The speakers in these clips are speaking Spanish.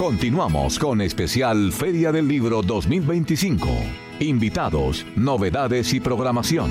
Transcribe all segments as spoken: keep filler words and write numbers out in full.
Continuamos con especial Feria del Libro dos mil veinticinco. Invitados, novedades y programación.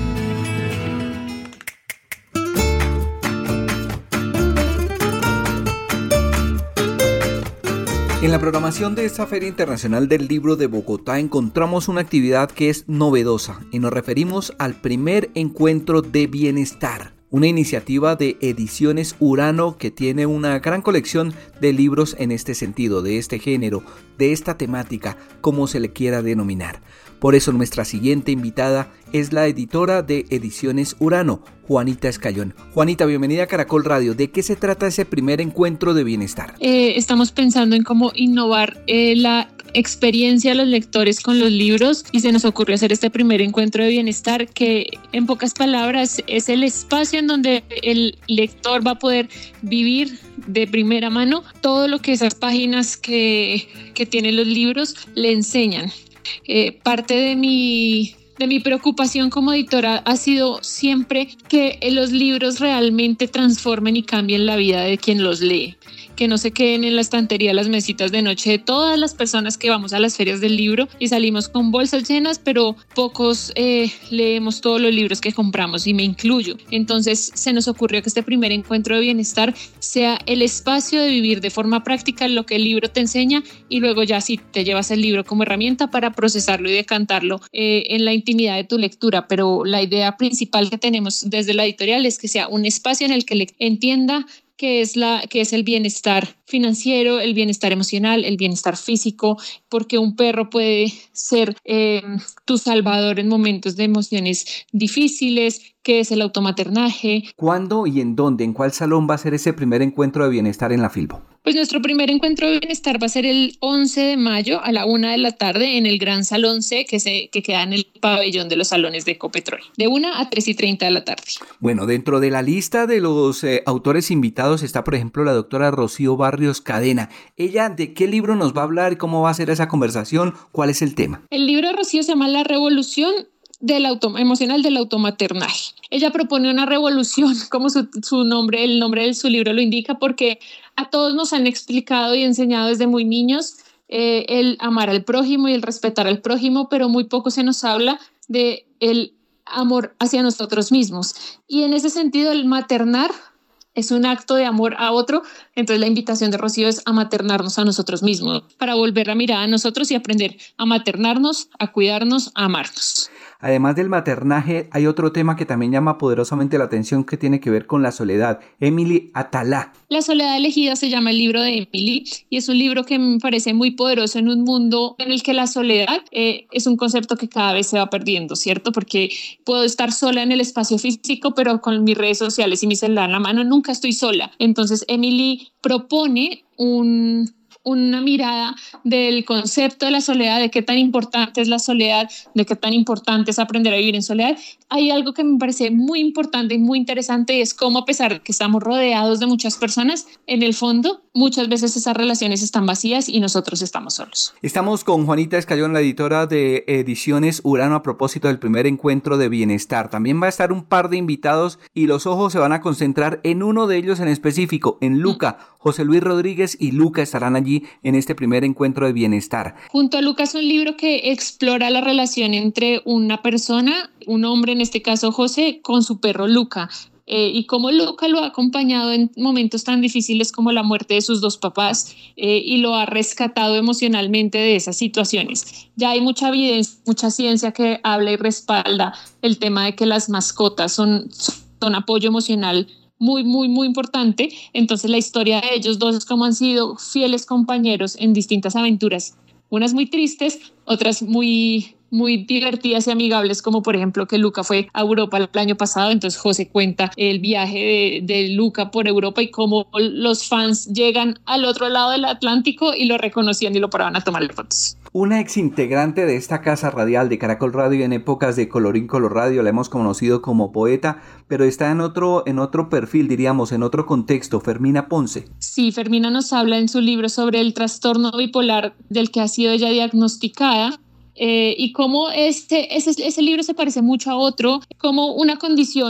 En la programación de esta Feria Internacional del Libro de Bogotá encontramos una actividad que es novedosa y nos referimos al primer encuentro de bienestar, una iniciativa de Ediciones Urano que tiene una gran colección de libros en este sentido, de este género, de esta temática, como se le quiera denominar. Por eso nuestra siguiente invitada es la editora de Ediciones Urano, Juanita Escayón. Juanita, bienvenida a Caracol Radio. ¿De qué se trata ese primer encuentro de bienestar? Eh, estamos pensando en cómo innovar eh, la experiencia de los lectores con los libros y se nos ocurrió hacer este primer encuentro de bienestar que, en pocas palabras, es el espacio en donde el lector va a poder vivir de primera mano todo lo que esas páginas que, que tienen los libros le enseñan. Eh, parte de mi, de mi preocupación como editora ha sido siempre que los libros realmente transformen y cambien la vida de quien los lee, que no se queden en la estantería, las mesitas de noche de todas las personas que vamos a las ferias del libro y salimos con bolsas llenas, pero pocos eh, leemos todos los libros que compramos, y me incluyo. Entonces se nos ocurrió que este primer encuentro de bienestar sea el espacio de vivir de forma práctica lo que el libro te enseña, y luego ya sí te llevas el libro como herramienta para procesarlo y decantarlo eh, en la intimidad de tu lectura. Pero la idea principal que tenemos desde la editorial es que sea un espacio en el que el lector entienda que es, la, que es el bienestar financiero, el bienestar emocional, el bienestar físico, porque un perro puede ser eh, tu salvador en momentos de emociones difíciles, que es el automaternaje. ¿Cuándo y en dónde, en cuál salón va a ser ese primer encuentro de bienestar en la Filbo? Pues nuestro primer encuentro de bienestar va a ser el once de mayo a la una de la tarde en el Gran Salón C, que, se, que queda en el pabellón de los salones de Ecopetrol, de una a tres y treinta de la tarde. Bueno, dentro de la lista de los eh, autores invitados está, por ejemplo, la doctora Rocío Barrios Cadena. ¿Ella de qué libro nos va a hablar y cómo va a ser esa conversación? ¿Cuál es el tema? El libro de Rocío se llama La Revolución del auto, emocional del automaternaje. Ella propone una revolución, como su, su nombre, el nombre de su libro lo indica, porque a todos nos han explicado y enseñado desde muy niños eh, el amar al prójimo y el respetar al prójimo, pero muy poco se nos habla de el amor hacia nosotros mismos. Y en ese sentido, el maternar es un acto de amor a otro. Entonces la invitación de Rocío es a maternarnos a nosotros mismos, para volver la mirada a nosotros y aprender a maternarnos, a cuidarnos, a amarnos. Además del maternaje, hay otro tema que también llama poderosamente la atención, que tiene que ver con la soledad. Emily Atalá. La soledad elegida se llama el libro de Emily, y es un libro que me parece muy poderoso en un mundo en el que la soledad eh, es un concepto que cada vez se va perdiendo, ¿cierto? Porque puedo estar sola en el espacio físico, pero con mis redes sociales y mi celular en la mano nunca estoy sola. Entonces Emily propone un... una mirada del concepto de la soledad, de qué tan importante es la soledad, de qué tan importante es aprender a vivir en soledad. Hay algo que me parece muy importante y muy interesante, es cómo, a pesar de que estamos rodeados de muchas personas, en el fondo muchas veces esas relaciones están vacías y nosotros estamos solos. Estamos con Juanita Escayón, la editora de Ediciones Urano, a propósito del primer encuentro de bienestar. También va a estar un par de invitados y los ojos se van a concentrar en uno de ellos en específico, en Luca. Mm. José Luis Rodríguez y Luca estarán allí en este primer encuentro de bienestar. Junto a Luca es un libro que explora la relación entre una persona, un hombre, en este caso José, con su perro Luca. Eh, y cómo Luca lo ha acompañado en momentos tan difíciles como la muerte de sus dos papás eh, y lo ha rescatado emocionalmente de esas situaciones. Ya hay mucha evidencia, mucha ciencia que habla y respalda el tema de que las mascotas son, son apoyo emocional muy, muy, muy importante. Entonces la historia de ellos dos es cómo han sido fieles compañeros en distintas aventuras, unas muy tristes, otras muy... muy divertidas y amigables, como por ejemplo que Luca fue a Europa el año pasado. Entonces José cuenta el viaje de, de Luca por Europa y cómo los fans llegan al otro lado del Atlántico y lo reconocían y lo paraban a tomarle fotos. Una ex integrante de esta casa radial de Caracol Radio en épocas de Colorín Color Radio, la hemos conocido como poeta, pero está en otro, en otro perfil, diríamos, en otro contexto, Fermina Ponce. Sí, Fermina nos habla en su libro sobre el trastorno bipolar del que ha sido ella diagnosticada. Eh, y cómo este, ese, ese libro se parece mucho a otro, como una condición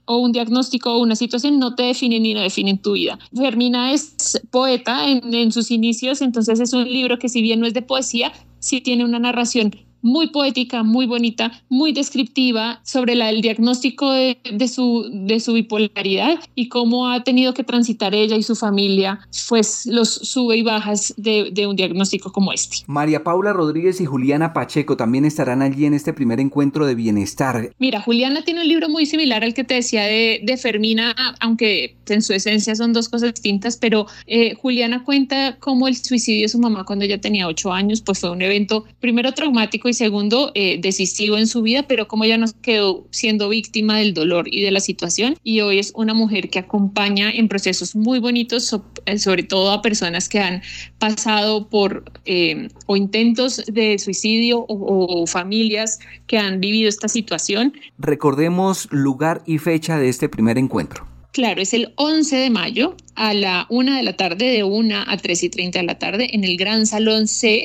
o un diagnóstico o una situación no te definen ni no definen tu vida. Fermina es poeta en, en sus inicios, entonces es un libro que si bien no es de poesía, sí tiene una narración muy poética, muy bonita, muy descriptiva sobre la, el diagnóstico de, de, su, de su bipolaridad y cómo ha tenido que transitar ella y su familia pues los sube y bajas de, de un diagnóstico como este. María Paula Rodríguez y Juliana Pacheco también estarán allí en este primer encuentro de bienestar. Mira, Juliana tiene un libro muy similar al que te decía de, de Fermina, aunque en su esencia son dos cosas distintas, pero eh, Juliana cuenta cómo el suicidio de su mamá cuando ella tenía ocho años pues fue un evento primero traumático y segundo, eh, decisivo en su vida, pero como ella nos quedó siendo víctima del dolor y de la situación, y hoy es una mujer que acompaña en procesos muy bonitos, so, eh, sobre todo a personas que han pasado por eh, o intentos de suicidio o, o familias que han vivido esta situación. Recordemos lugar y fecha de este primer encuentro. Claro, es el once de mayo a la una de la tarde, de una a tres y treinta de la tarde, en el Gran Salón C